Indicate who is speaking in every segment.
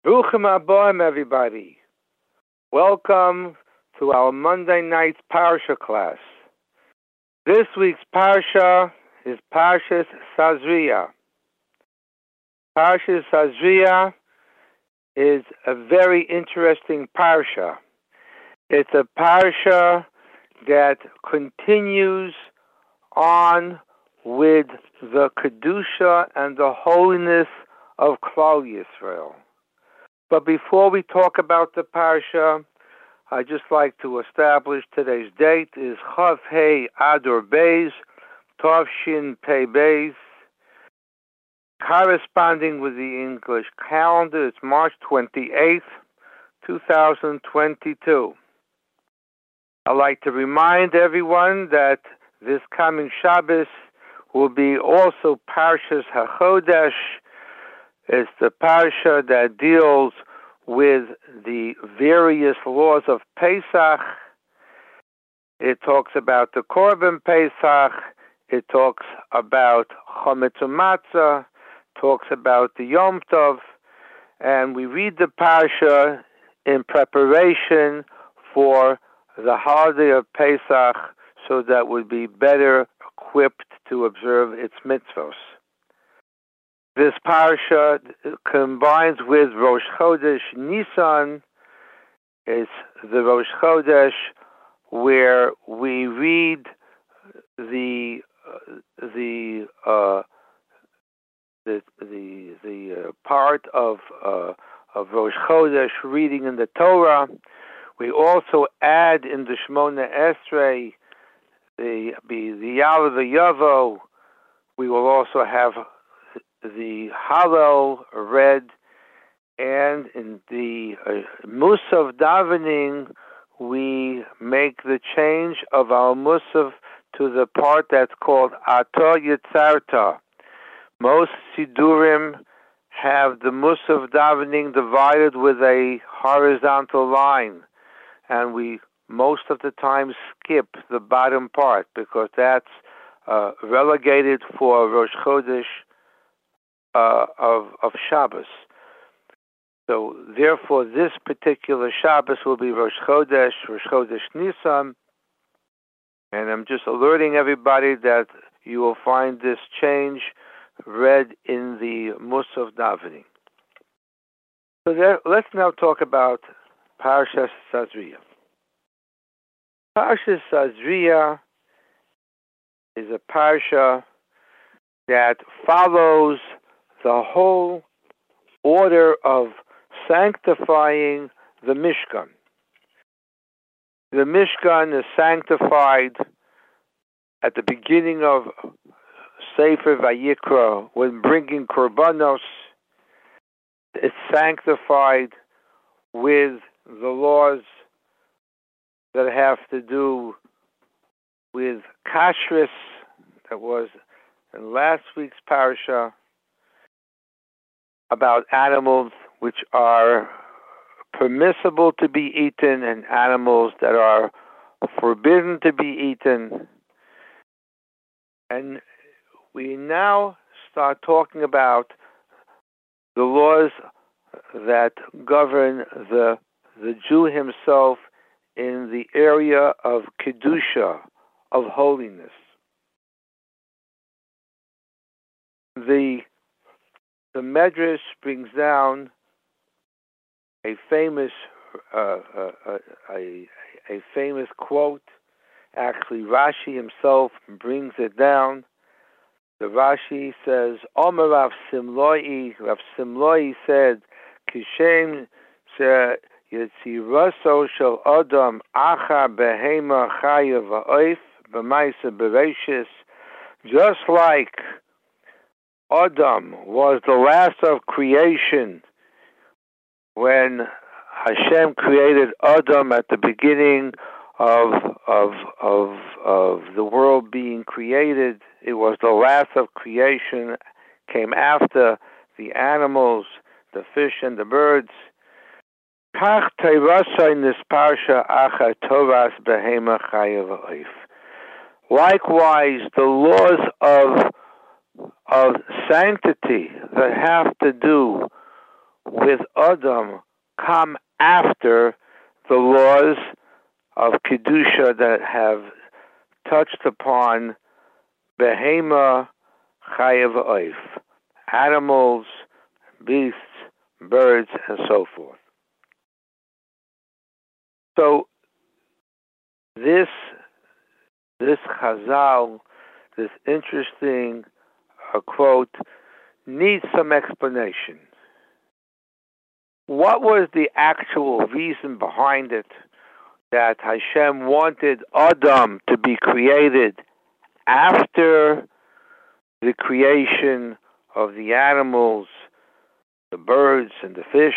Speaker 1: Bruchim Aboim, everybody. Welcome to our Monday night Parsha class. This week's Parsha is Parshas Tazria. Parshas Tazria is a very interesting Parsha. It's a Parsha that continues on with the Kedusha and the holiness of Klal Yisrael. But before we talk about the Parsha, I'd just like to establish today's date is Chav Hei Adar Beis, Tov Shin Pei Beis. Corresponding with the English calendar, it's March 28th, 2022. I'd like to remind everyone that this coming Shabbos will be also Parshas HaChodesh. It's the Parsha that deals with the various laws of Pesach. It talks about the Korban Pesach. It talks about Chometz U'Matzah. Talks about the Yom Tov. And we read the Parsha in preparation for the holiday of Pesach so that we'd be better equipped to observe its mitzvos. This Parsha combines with Rosh Chodesh Nisan. It's the Rosh Chodesh where we read the part of Rosh Chodesh reading in the Torah. We also add in the Shemona Esrei the Ya'aleh V'Yavo. We will also have the Hallel read, and in the Musaf davening, we make the change of our Musaf to the part that's called Ato Yitzarta. Most Sidurim have the Musaf davening divided with a horizontal line, and we most of the time skip the bottom part because that's relegated for Rosh Chodesh of Shabbos. So therefore this particular Shabbos will be Rosh Chodesh Nisan, and I'm just alerting everybody that you will find this change read in the Musaf davening. So let's now talk about Parshas Tazria. Parshas Tazria is a parsha that follows the whole order of sanctifying the Mishkan. The Mishkan is sanctified at the beginning of Sefer Vayikra when bringing korbanos. It's sanctified with the laws that have to do with kashrus, that was in last week's parsha, about animals which are permissible to be eaten and animals that are forbidden to be eaten. And we now start talking about the laws that govern the Jew himself in the area of Kedusha, of holiness. The Medrash brings down a famous quote. Actually, Rashi himself brings it down. The Rashi says, Omer Rav Simloi said, Kishem Yetziraso shel Adam Acha Behema Chaya Va'oif B'maisa Bereshis. Just like Adam was the last of creation when Hashem created Adam at the beginning of the world being created. It was the last of creation, came after the animals, the fish and the birds. Kach teirasa in this parsha acha toras behema chaya v'oif. Likewise, the laws of sanctity that have to do with Adam come after the laws of Kedusha that have touched upon Behema Chayav Oif, animals, beasts, birds, and so forth. So this Chazal, this interesting quote, needs some explanation. What was the actual reason behind it that Hashem wanted Adam to be created after the creation of the animals, the birds, and the fish?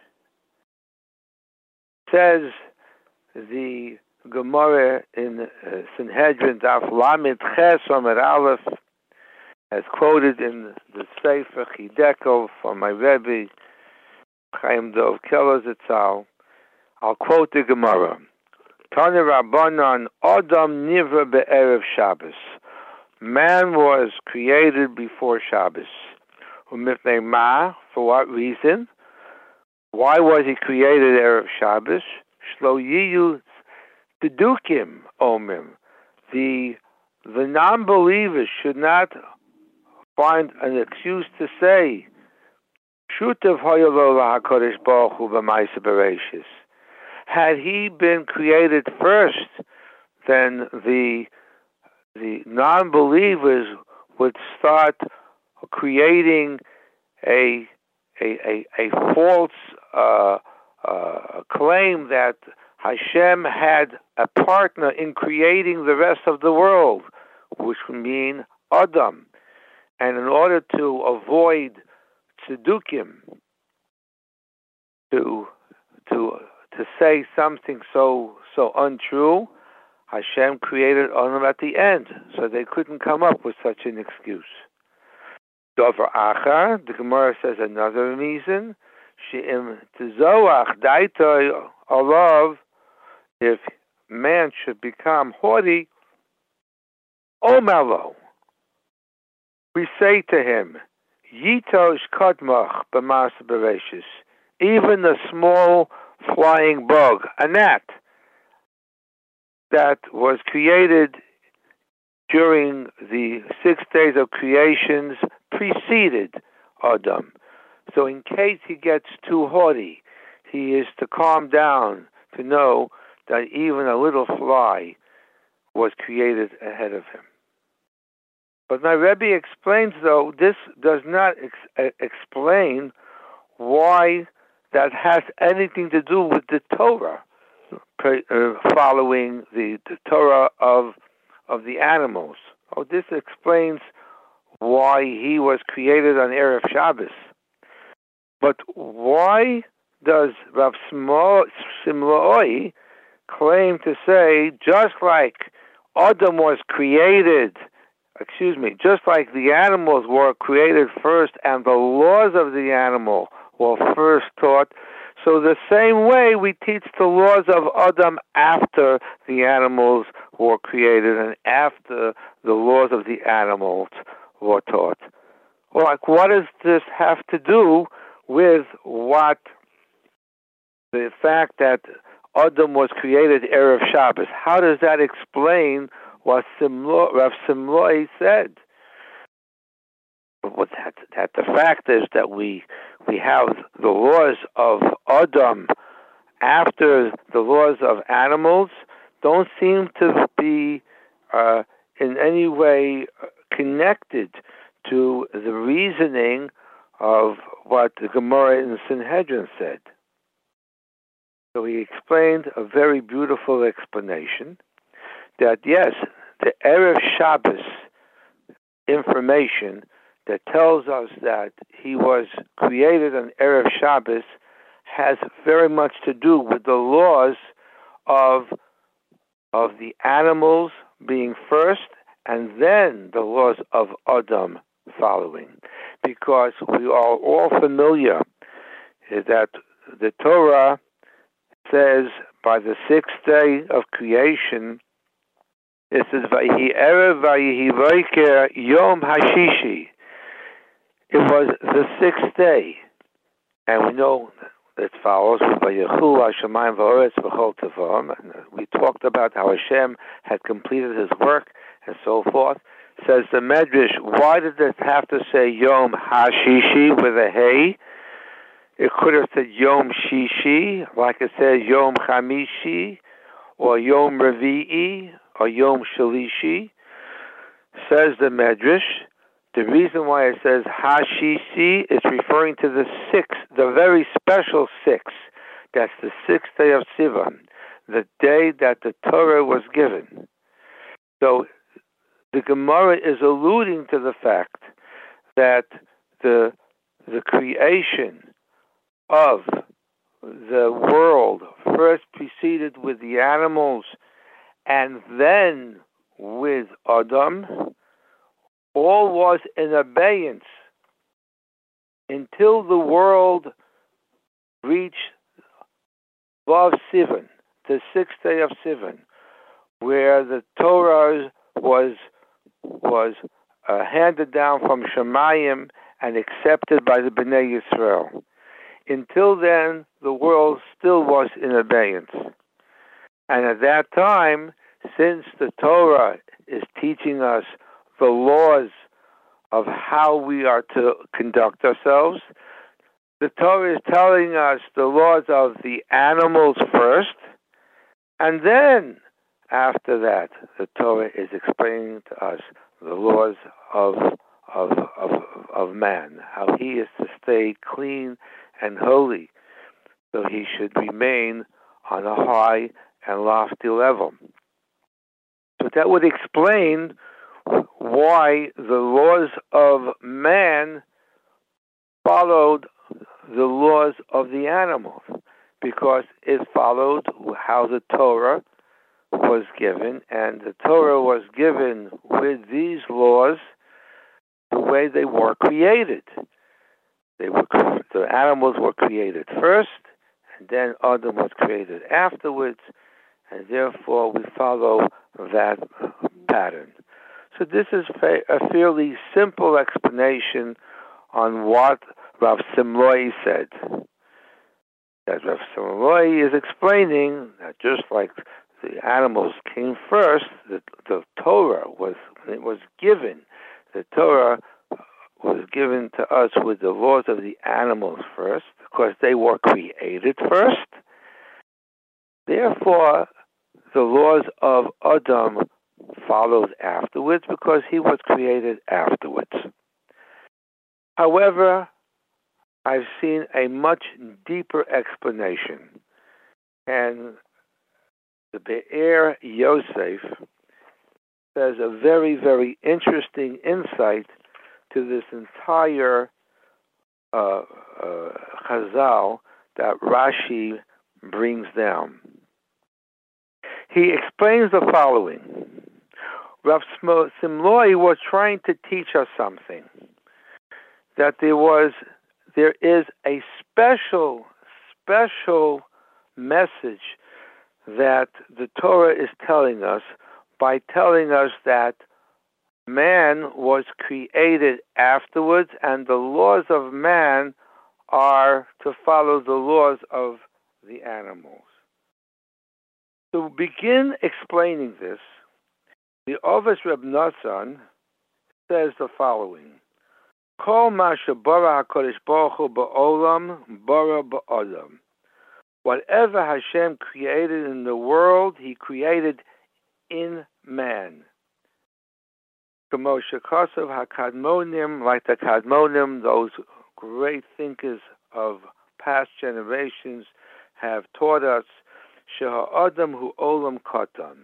Speaker 1: Says the Gemara in Sanhedrin Daf Lamed Ches Amud Aleph, as quoted in the Sefer Chidekel from my Rebbe Chaim Dov Keller Zatzal. I'll quote the Gemara. Tani Rabbanan Adam Nivra be'erev Shabbos. Man was created before Shabbos. Umifnei ma, for what reason? Why was he created erev Shabbos? Shlo yiyu tedukim omim. The non-believers should not find an excuse to say, Shutev hoyelo laHaKadosh Baruch Hu b'maisa bereishis. Had he been created first, then the non-believers would start creating a false claim that Hashem had a partner in creating the rest of the world, which would mean Adam. And in order to avoid tzedukim, to say something so untrue, Hashem created Adam at the end, so they couldn't come up with such an excuse. Dover Achar, the Gemara says another reason, She'im Tezoach Daitoi Alav, if man should become haughty, Omelo, we say to him, Yitosh Kadmach B'mas Bereshis, even the small flying bug, a gnat, that was created during the 6 days of creations preceded Adam. So in case he gets too haughty, he is to calm down, to know that even a little fly was created ahead of him. But my Rebbe explains, though, this does not explain why that has anything to do with the Torah, following the Torah of the animals. Oh, this explains why he was created on Erev Shabbos. But why does Rav Simloi claim to say, just like Adam was created, just like the animals were created first and the laws of the animal were first taught, so the same way we teach the laws of Adam after the animals were created and after the laws of the animals were taught. Well, like, what does this have to do with what the fact that Adam was created Erev Shabbos? How does that explain what Rav Simloi said? But that the fact is that we have the laws of Adam after the laws of animals don't seem to be in any way connected to the reasoning of what the Gemara in the Sanhedrin said. So he explained a very beautiful explanation that yes, the Erev Shabbos information that tells us that he was created on Erev Shabbos has very much to do with the laws of the animals being first and then the laws of Adam following. Because we are all familiar that the Torah says by the 6th day of creation, it says, Vayihi Erev Vayihi Vaiker Yom Hashishi. It was the 6th day. And we know it follows, "Vayechu Hashemayim va'oretz v'chol tevam." We talked about how Hashem had completed His work and so forth. Says the Medrash, why did it have to say Yom HaShishi with a Hey? It could have said Yom Shishi, like it says Yom Chamishi, or Yom Revi'i, or Yom Shalishi. Says the Medrash, the reason why it says Hashishi is referring to the sixth, the very special sixth. That's the sixth day of Sivan, the day that the Torah was given. So the Gemara is alluding to the fact that the creation of the world first preceded with the animals and then with Adam, all was in abeyance until the world reached Vav Sivan, the sixth day of Sivan, where the Torah was handed down from Shemayim and accepted by the Bnei Yisrael. Until then, the world still was in abeyance. And at that time, since the Torah is teaching us the laws of how we are to conduct ourselves, the Torah is telling us the laws of the animals first, and then after that, the Torah is explaining to us the laws of man, how he is to stay clean and holy, so he should remain on a high and lofty level. So that would explain why the laws of man followed the laws of the animals, because it followed how the Torah was given, and the Torah was given with these laws the way they were created. The animals were created first, and then Adam was created afterwards, and therefore we follow that pattern. So this is a fairly simple explanation on what Rav Simloi said. That Rav Simloi is explaining that just like the animals came first, the Torah was given. The Torah was given to us with the laws of the animals first, because they were created first. Therefore, the laws of Adam followed afterwards, because he was created afterwards. However, I've seen a much deeper explanation, and the Be'er Yosef says a very, very interesting insight to this entire Chazal that Rashi brings down. He explains the following. Rav Simloi was trying to teach us something, that there is a special message that the Torah is telling us by telling us that man was created afterwards, and the laws of man are to follow the laws of the animals. To begin explaining this, the Ovis Reb Nosson says the following: Kol ma shebara HaKadosh Baruch Hu ba'olam, bara ba'adam. Whatever Hashem created in the world, He created in man. K'mo shekasav HaKadmonim, like the Kadmonim, those great thinkers of past generations have taught us, Sheha'adam hu olam katan.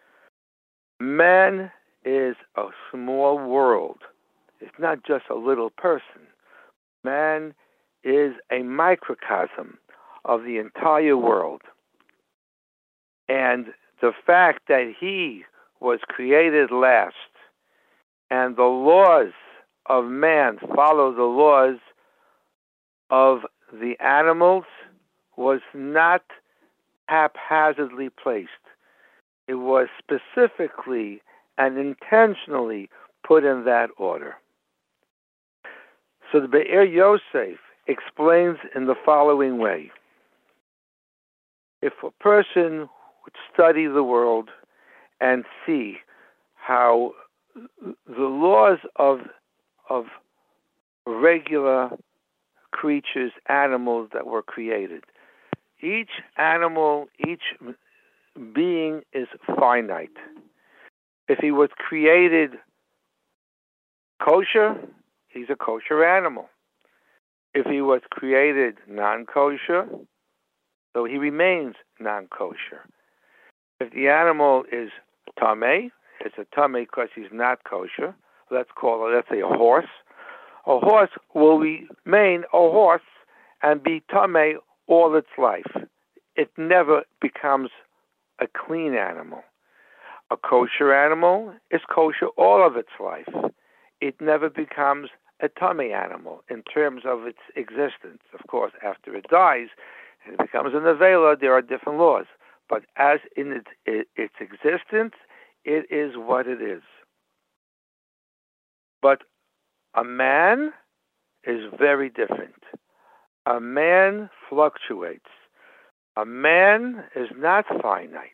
Speaker 1: Man is a small world. It's not just a little person. Man is a microcosm of the entire world. And the fact that he was created last, and the laws of man follow the laws of the animals, was not haphazardly placed. It was specifically and intentionally put in that order. So the Be'er Yosef explains in the following way. If a person would study the world and see how the laws of regular creatures, animals that were created, each animal, each being is finite. If he was created kosher, he's a kosher animal. If he was created non-kosher, so he remains non-kosher. If the animal is tamei, it's a tamei because he's not kosher. Let's say a horse. A horse will remain a horse and be tamei all its life. It never becomes a clean animal. A kosher animal is kosher all of its life. It never becomes a tamei animal in terms of its existence. Of course, after it dies and it becomes a nevela, there are different laws. But as in its existence, it is what it is. But a man is very different. A man fluctuates. A man is not finite.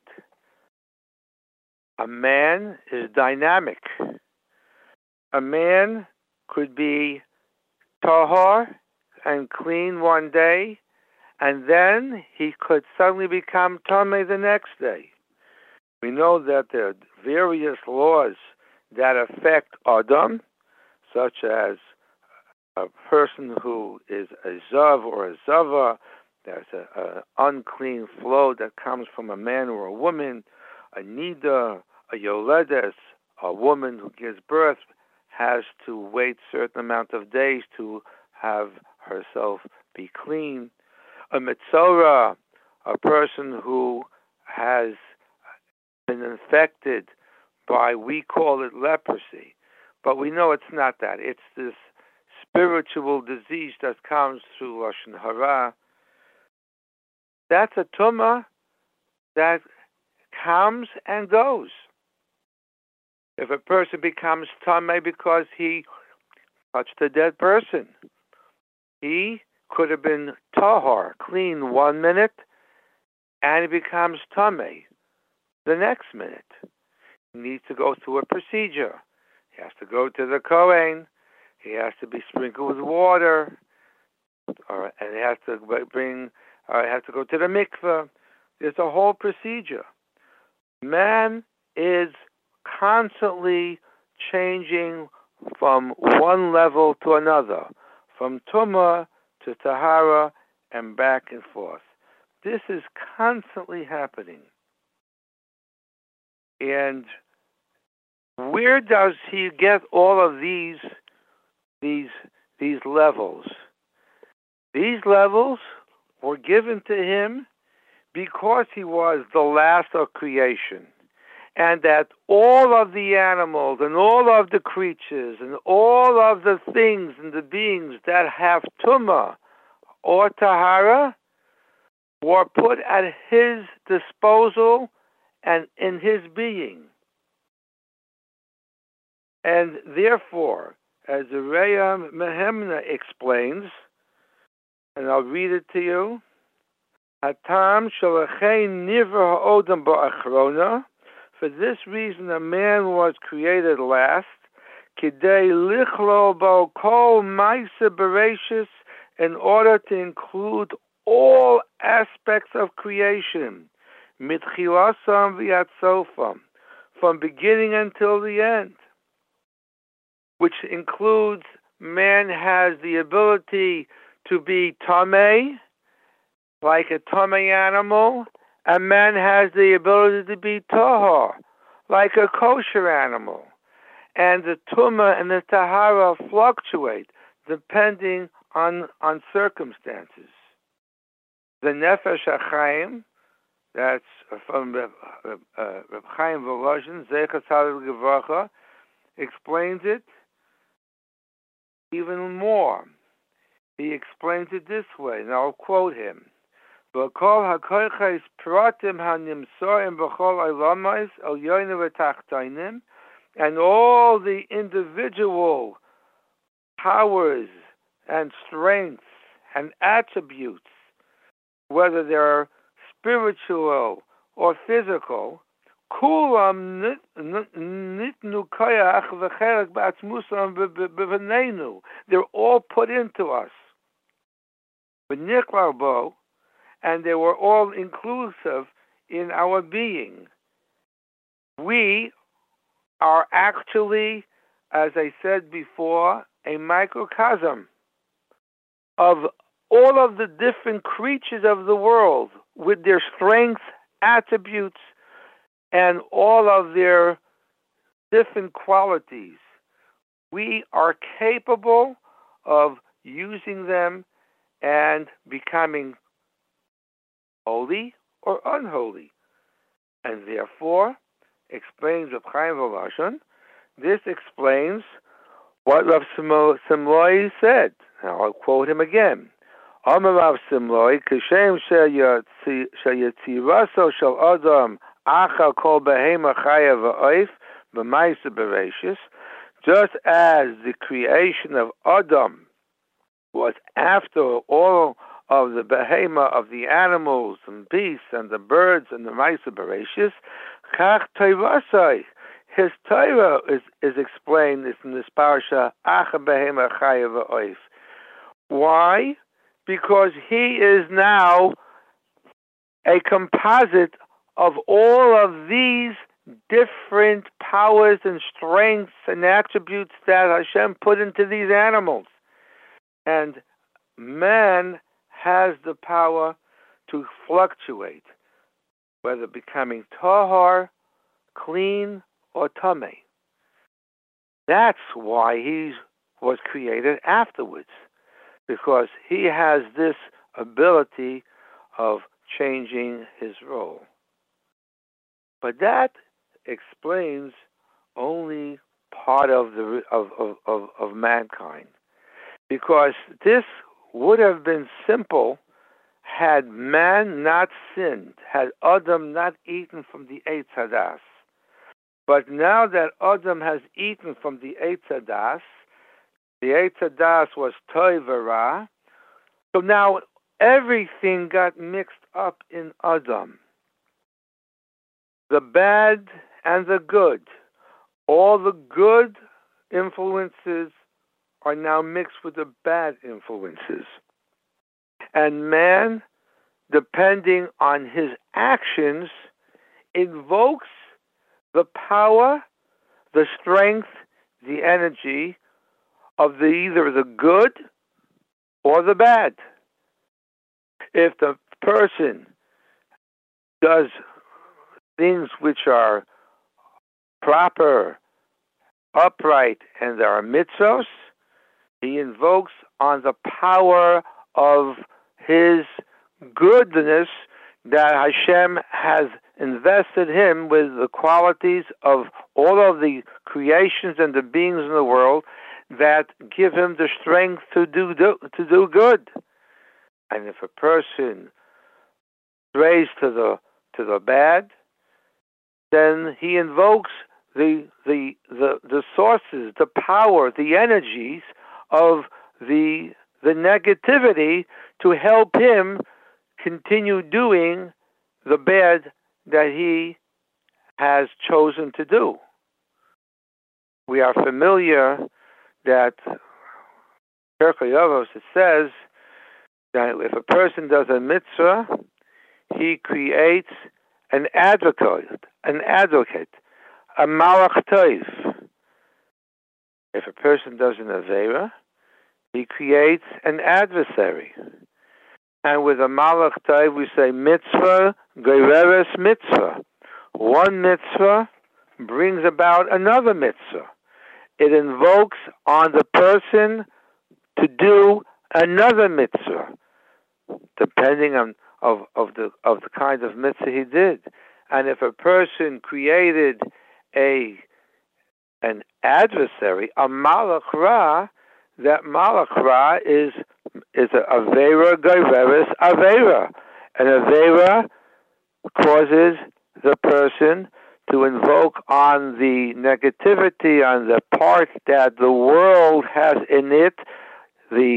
Speaker 1: A man is dynamic. A man could be tahor and clean one day, and then he could suddenly become tamei the next day. We know that there are various laws that affect Adam, such as a person who is a zav or a zava. There's an unclean flow that comes from a man or a woman. A nida, a yoledes, a woman who gives birth, has to wait a certain amount of days to have herself be clean. A metzora, a person who has been infected by, we call it leprosy, but we know it's not that. It's this spiritual disease that comes through lashon hara. That's a tumah that comes and goes. If a person becomes tamei because he touched a dead person, he could have been tahor, clean 1 minute, and he becomes tamei the next minute. He needs to go through a procedure. He has to go to the Kohen. He has to be sprinkled with water, and he has to go to the mikveh. There's a whole procedure. Man is constantly changing from one level to another, from tumah to tahara and back and forth. This is constantly happening. And where does he get all of these levels? These levels were given to him because he was the last of creation, and that all of the animals and all of the creatures and all of the things and the beings that have tumah or tahara were put at his disposal and in his being. And therefore, as the Reya Mehemna explains, and I'll read it to you, Hatam shalachein nivra ha'odam ba'achrona. For this reason, a man was created last. Kidei lichlo bo kol ma'aseh bereishis, in order to include all aspects of creation, mitchilasam v'yat sofam, from beginning until the end, which includes man has the ability to be tamei, like a tamei animal, and man has the ability to be tahor, like a kosher animal. And the tumah and the tahara fluctuate depending on circumstances. The Nefesh HaChaim, that's from Reb Chaim Volozhin, Zecher Tzaddik Livracha, explains it even more. He explains it this way, and I'll quote him. V'kol hakoyches pratim hanimsoim b'chol olamos elyonim v'tachtainim, and all the individual powers and strengths and attributes, whether they're spiritual or physical, kulam nitnu koyach v'cherek b'atzmusam b'v'neinu. They're all put into us. V'niklar bo, and they were all inclusive in our being. We are actually, as I said before, a microcosm of all of the different creatures of the world with their strengths, attributes, and all of their different qualities. We are capable of using them and becoming holy or unholy. And therefore, explains Reb Chaim Volozhin, this explains what Rav Simloi said. Now I'll quote him again. Amar Rav Simloi, Kishem sheyetziraso shel Adam achal kol behema chaya v'oif b'maisa bereishis, just as the creation of Adam was after all of the behema, of the animals and beasts and the birds and the maisa bereishis, kach toivasai. His Torah is explained in this parasha, Acha Behema Chaya V'Oif. Why? Because he is now a composite of all of these different powers and strengths and attributes that Hashem put into these animals. And man has the power to fluctuate, whether becoming tahar, clean, or tameh. That's why he was created afterwards, because he has this ability of changing his role. But that explains only part of mankind, because this would have been simple had man not sinned, had Adam not eaten from the Eitz Hadas. But now that Adam has eaten from the Eitz Hadas was Tov Ra, so now everything got mixed up in Adam. The bad and the good. All the good influences are now mixed with the bad influences. And man, depending on his actions, invokes the power, the strength, the energy of either the good or the bad. If the person does things which are proper, upright, and there are mitzvos, he invokes on the power of his goodness that Hashem has invested him with the qualities of all of the creations and the beings in the world that give him the strength to do good. And if a person strays to the bad, then he invokes the sources, the power, the energies of the negativity to help him continue doing the bad that he has chosen to do. We are familiar that Pirkei Avos, it says that if a person does a mitzvah, he creates an advocate, a malach tov. If a person does an aveira, he creates an adversary. And with a malach tov, we say mitzvah, gereres mitzvah. One mitzvah brings about another mitzvah. It invokes on the person to do another mitzvah, depending on of the kind of mitzvah he did. And if a person created an adversary, a malach ra, that malach ra is a avera gereres avera. An avera causes the person to invoke on the negativity, on the part that the world has in it, the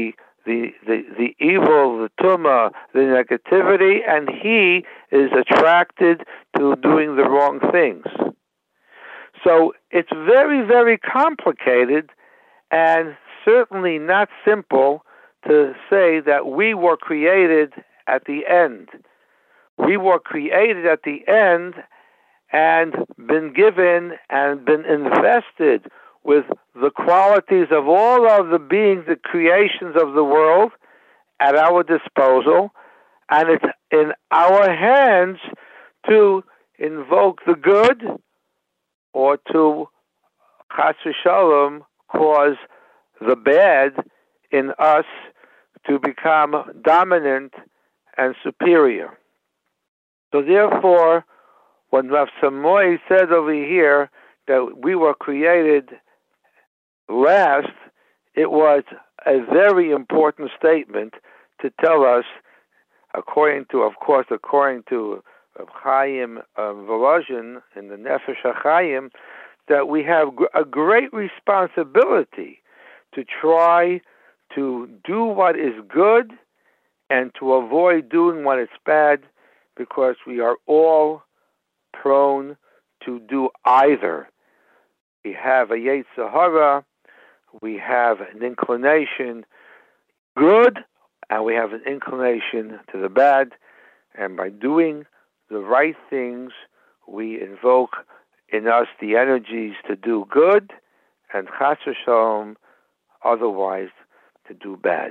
Speaker 1: the evil, the tumah, the negativity, and he is attracted to doing the wrong things. So it's very, very complicated and certainly not simple to say that we were created at the end. We were created at the end and been given and been invested with the qualities of all of the beings, the creations of the world at our disposal, and it's in our hands to invoke the good or to, chas v'shalom, cause the bad in us to become dominant and superior. So therefore, when Rav Samoy said over here that we were created last, it was a very important statement to tell us, according to Reb Chaim Volozhin in the Nefesh HaChaim, that we have a great responsibility to try to do what is good and to avoid doing what is bad, because we are all prone to do either. We have a Yetzer Hara, we have an inclination good, and we have an inclination to the bad, and by doing the right things, we invoke in us the energies to do good, and chas v'shalom, otherwise to do bad.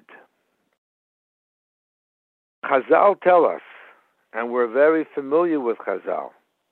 Speaker 1: Chazal tell us, and we're very familiar with Chazal.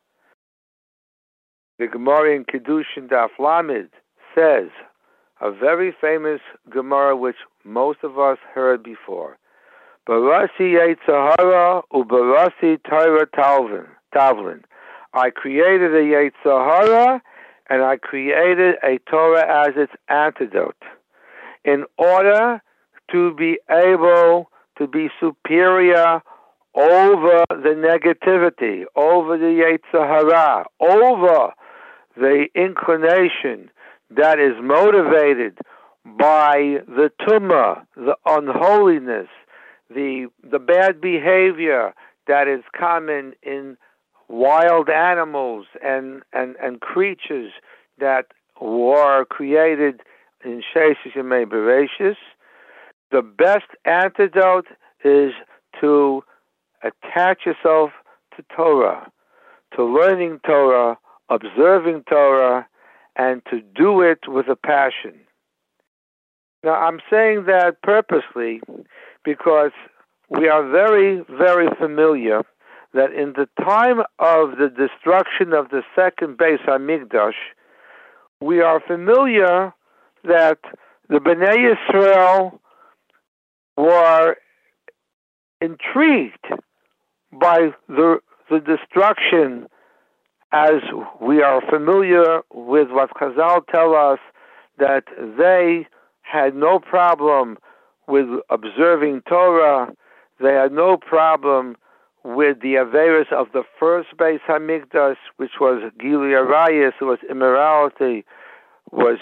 Speaker 1: The Gemara in Kedushin Daf Lamed says, a very famous Gemara which most of us heard before, Barasi Yetzer Hara ubarasi Torah Tavlin. I created a Yetzer Hara and I created a Torah as its antidote, in order to be able to be superior over the negativity, over the Yetzer Hara, over the inclination that is motivated by the tumah, the unholiness, the bad behavior that is common in wild animals and creatures that were created in Sheshes Yemei Bereshis. The best antidote is to attach yourself to Torah, to learning Torah, observing Torah, and to do it with a passion. Now, I'm saying that purposely because we are very, very familiar that in the time of the destruction of the second Beis Hamikdash, we are familiar that the Bnei Yisrael were intrigued by the destruction, as we are familiar with what Chazal tell us, that they had no problem with observing Torah. They had no problem with the Averis of the first Beis Hamikdash, which was Gilui Arayis, was immorality, was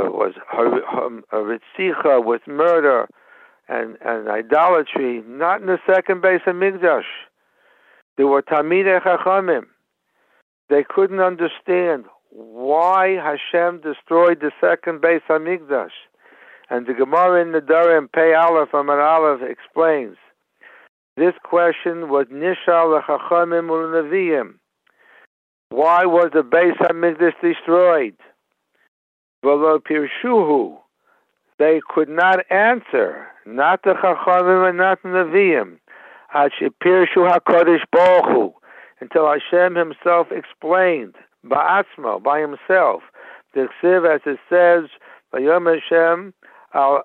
Speaker 1: Ritzicha, was murder, and idolatry. Not in the second Beis Hamikdash. They were Talmidei Chachamim. They couldn't understand why Hashem destroyed the second Beis Hamikdash. And the Gemara in the Nedarim, Pei Aleph, Amar Aleph, explains, this question was Nishal L'Chachamim U'Neviim. Why was the Beis Hamikdash destroyed? V'lo Pirshuhu. They could not answer, not the Chachamim and not the Neviim. Ad shepirshu HaKadosh Baruch Hu, until Hashem himself explained, Ba'atzmo, by himself, the Chsiv, as it says, Vayom Hashem al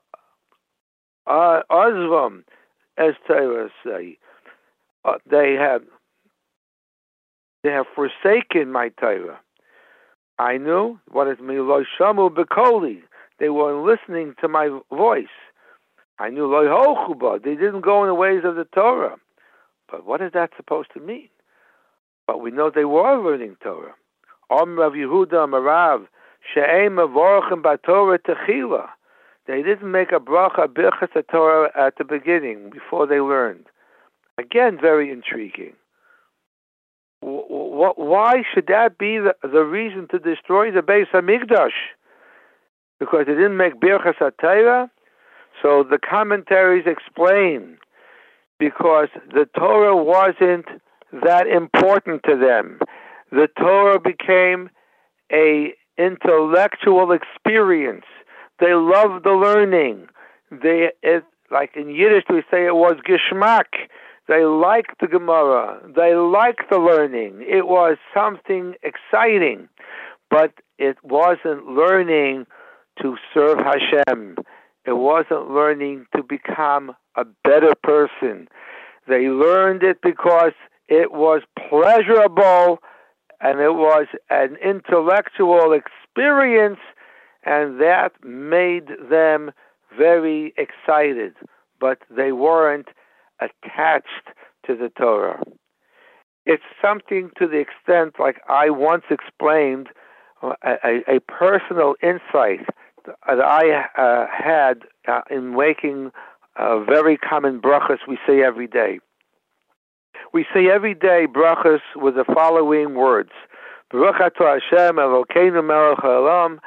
Speaker 1: Ozvam, as Torah say, they have forsaken my Torah. I knew what is Lo Shamu B'Koli. They weren't listening to my voice. I knew Lo Holchu Ba. They didn't go in the ways of the Torah. But what is that supposed to mean? But we know they were learning Torah. Rav Yehuda Marav She'em Avorchem BaTorah Techila. They didn't make a bracha, birchas Torah at the beginning, before they learned. Again, very intriguing. Why should that be the reason to destroy the Beis Hamikdash? Because they didn't make birchas Torah? So the commentaries explain, because the Torah wasn't that important to them. The Torah became an intellectual experience. They loved the learning. Like in Yiddish we say, it was geschmack. They liked the Gemara. They liked the learning. It was something exciting, but it wasn't learning to serve Hashem. It wasn't learning to become a better person. They learned it because it was pleasurable and it was an intellectual experience, and that made them very excited, but they weren't attached to the Torah. It's something to the extent, like I once explained, a personal insight that I had in making very common brachas we say every day. We say every day brachas with the following words: Baruch atah Hashem Elokeinu melech haolam,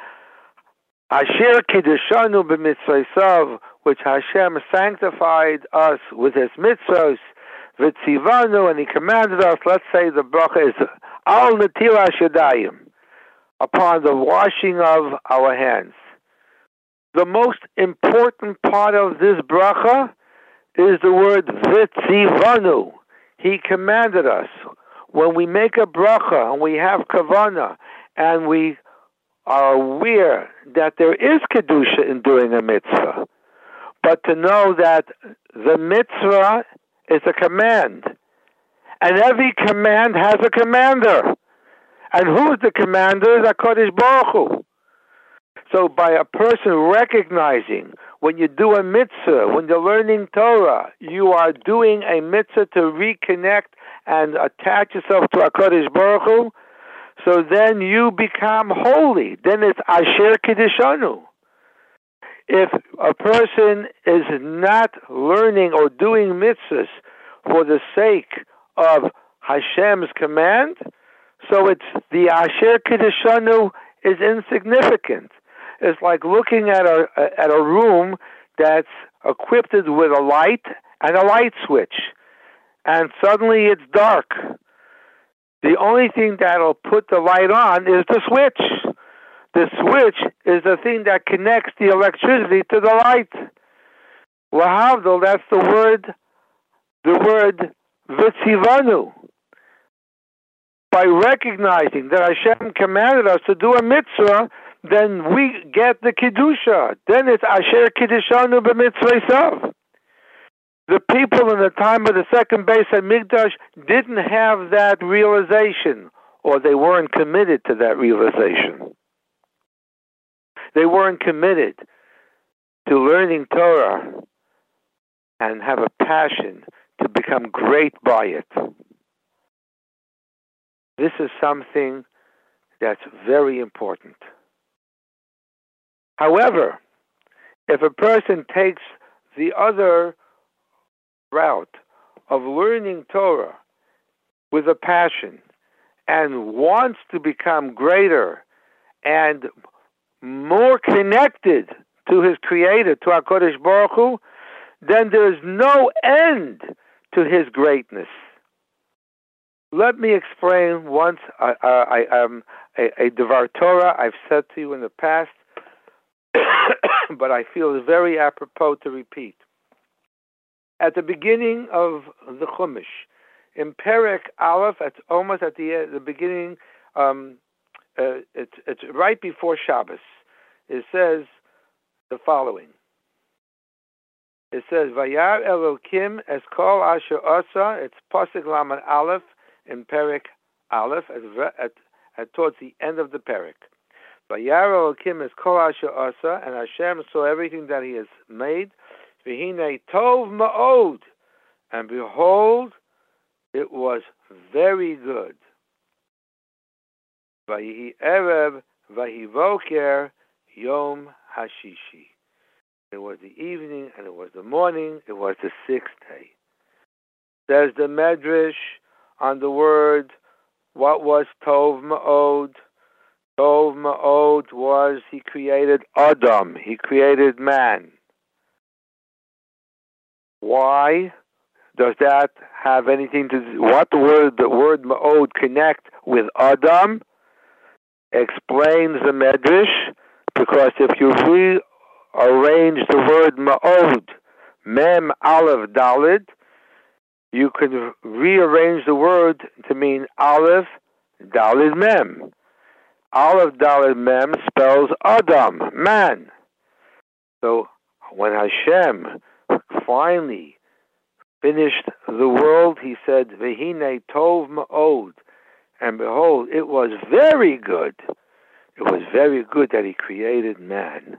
Speaker 1: Asher kiddushanu b'mitzvosav, which Hashem sanctified us with His mitzvos, v'tzivanu, and He commanded us. Let's say the bracha is al netilas yadayim, upon the washing of our hands. The most important part of this bracha is the word v'tzivanu. He commanded us. When we make a bracha and we have kavanah and we are aware that there is kedusha in doing a mitzvah, but to know that the mitzvah is a command, and every command has a commander, and who is the commander? Is HaKadosh Baruch Hu. So by a person recognizing when you do a mitzvah, when you're learning Torah, you are doing a mitzvah to reconnect and attach yourself to HaKadosh Baruch Hu, so then you become holy. Then it's Asher Kiddushanu. If a person is not learning or doing mitzvahs for the sake of Hashem's command, so it's the Asher Kiddushanu is insignificant. It's like looking at a room that's equipped with a light and a light switch, and suddenly it's dark. The only thing that'll put the light on is the switch. The switch is the thing that connects the electricity to the light. Lahavdil, that's the word vitzivanu. By recognizing that Hashem commanded us to do a mitzvah, then we get the kedusha. Then it's Asher Kiddushanu b'mitzvosav. The people in the time of the second Beis Hamikdash didn't have that realization, or they weren't committed to that realization. They weren't committed to learning Torah and have a passion to become great by it. This is something that's very important. However, if a person takes the other route of learning Torah with a passion and wants to become greater and more connected to his Creator, to HaKadosh Baruch Hu, then there is no end to his greatness. Let me explain once a Devar Torah I've said to you in the past, but I feel it's very apropos to repeat. At the beginning of the Chumash, in Perek Aleph, it's almost at the beginning, it's right before Shabbos. It says the following. It says, Vayar Elokim es kol asher asa, it's Pasuk Lamed Aleph in Perek Aleph, towards the end of the Perek. Vayar Elokim es kol asher asa, and Hashem saw everything that He has made. V'hinei tov ma'od, and behold, it was very good. Vayihi erev, vayihi voker, yom hashishi. it was the evening, and it was the morning, it was the sixth day. There's the Medrash on the word, what was Tov Ma'od? Tov Ma'od was he created Adam, he created man. Why? Does that have anything to do? What the word Ma'od connect with Adam? Explains the Medrash, because if you rearrange the word Ma'od, Mem Aleph Dalid, you can rearrange the word to mean Aleph Dalid Mem. Aleph Dalid Mem spells Adam, man. So when Hashem finally finished the world, he said, Vehine Tov Ma'od. And behold, it was very good. It was very good that he created man.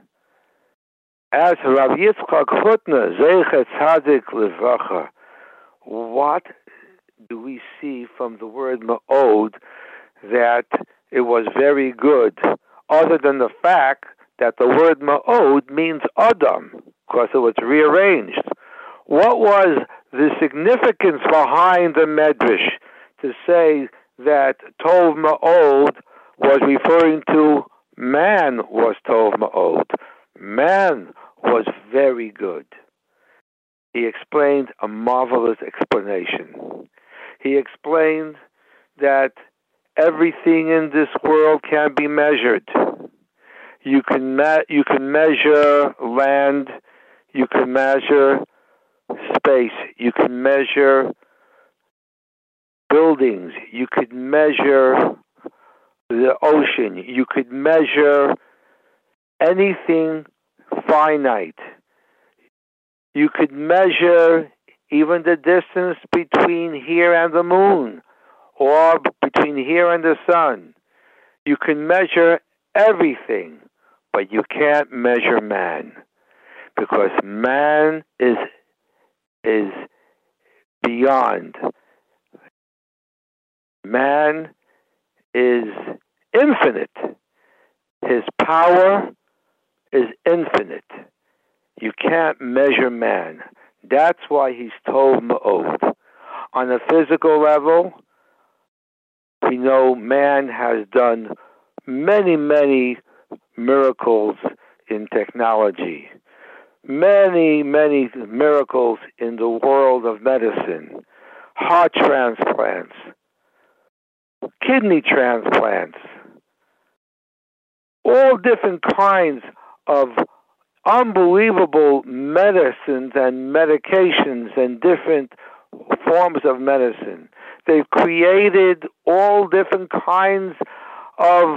Speaker 1: As Rav Yitzchak Hutner, Zeichet Tzadik Livracha, what do we see from the word Ma'od that it was very good, other than the fact that the word Ma'od means Adam, because it was rearranged? What was the significance behind the Medrash to say that Tov Ma'od was referring to man was Tov Ma'od? Man was very good. He explained a marvelous explanation. He explained that everything in this world can be measured. You can measure land, you can measure space, you can measure buildings, you could measure the ocean, you could measure anything finite. You could measure even the distance between here and the moon, or between here and the sun. You can measure everything, but you can't measure man, because man is beyond. Man is infinite. His power is infinite. You can't measure man. That's why he's Tov Ma'od. On a physical level, we know man has done many, many miracles in technology. Many, many miracles in the world of medicine. Heart transplants, kidney transplants, all different kinds of unbelievable medicines and medications and different forms of medicine. They've created all different kinds of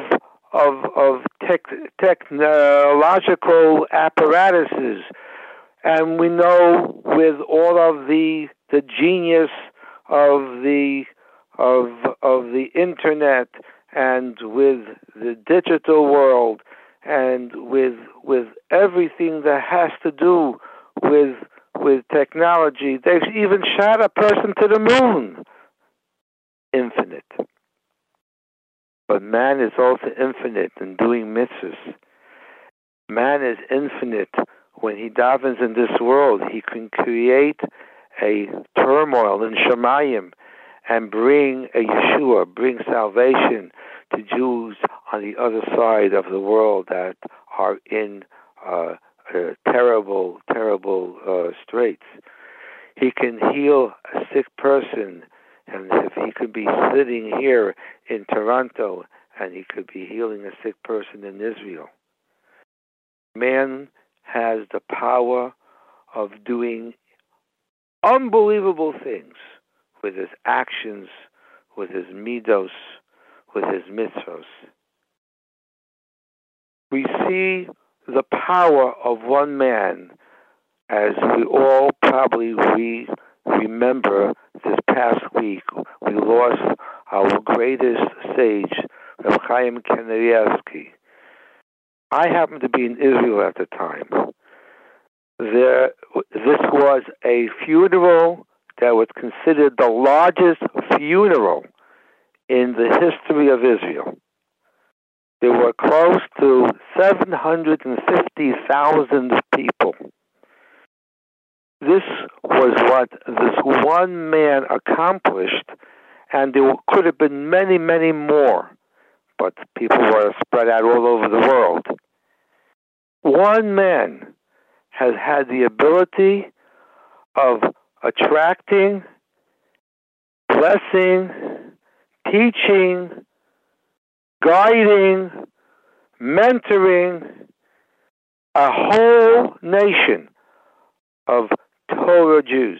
Speaker 1: technological apparatuses, and we know with all of the genius of the internet, and with the digital world, and with everything that has to do with technology. They've even shot a person to the moon. Infinite. But man is also infinite in doing mitzvahs. Man is infinite when he davens in this world. He can create a turmoil in Shemayim and bring a Yeshua, bring salvation to Jews on the other side of the world that are in terrible straits. He can heal a sick person, and if he could be sitting here in Toronto, and he could be healing a sick person in Israel. Man has the power of doing unbelievable things with his actions, with his midos, with his mitzvos. We see the power of one man, as we all probably remember this past week. We lost our greatest sage, Reb Chaim Kanievsky. I happened to be in Israel at the time. This was a funeral that was considered the largest funeral in the history of Israel. There were close to 750,000 people This was what this one man accomplished, and there could have been many, many more, but people were spread out all over the world. One man has had the ability of attracting, blessing, teaching, guiding, mentoring a whole nation of Torah Jews.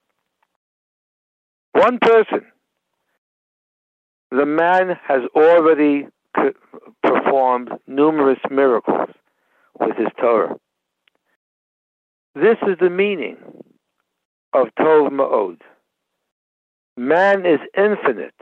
Speaker 1: One person. The man has already performed numerous miracles with his Torah. This is the meaning of Tov Ma'od. Man is infinite.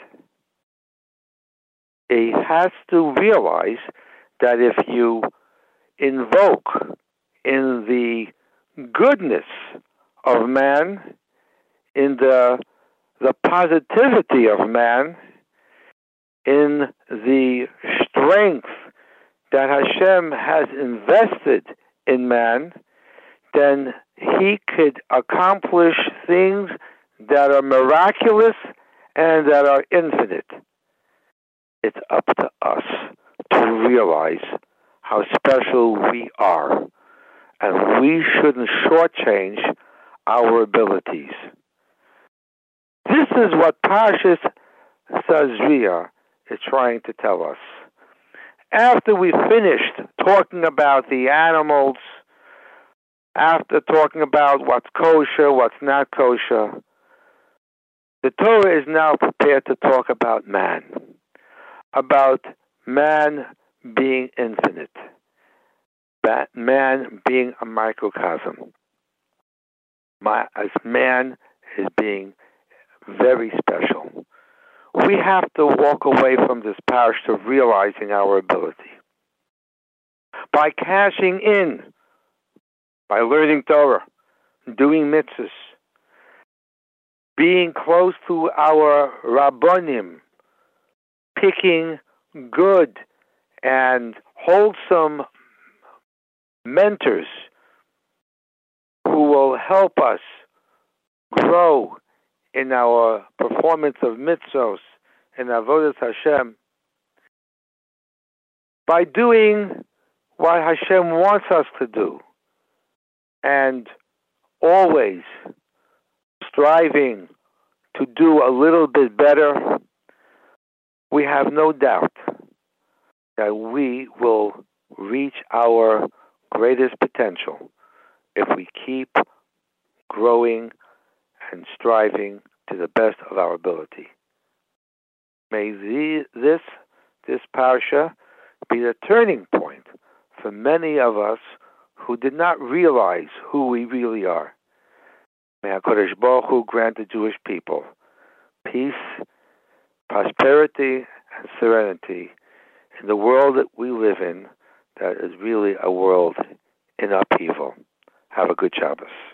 Speaker 1: He has to realize that if you invoke in the goodness of man, in the positivity of man, in the strength that Hashem has invested in man, then he could accomplish things that are miraculous and that are infinite. It's up to us to realize how special we are, and we shouldn't shortchange our abilities. This is what Parshas Tazria is trying to tell us. After we finished talking about the animals, after talking about what's kosher, what's not kosher, the Torah is now prepared to talk about man being infinite, man being a microcosm, as man is being very special. We have to walk away from this parish to realizing our ability. By cashing in, by learning Torah, doing mitzvahs, being close to our Rabbonim, picking good and wholesome mentors who will help us grow in our performance of mitzvos and avodas Hashem, by doing what Hashem wants us to do, and always striving to do a little bit better, we have no doubt that we will reach our greatest potential if we keep growing and striving to the best of our ability. May this parsha be the turning point for many of us who did not realize who we really are. May HaKadosh Baruch Hu grant the Jewish people peace, prosperity, and serenity in the world that we live in, that is really a world in upheaval. Have a good Shabbos.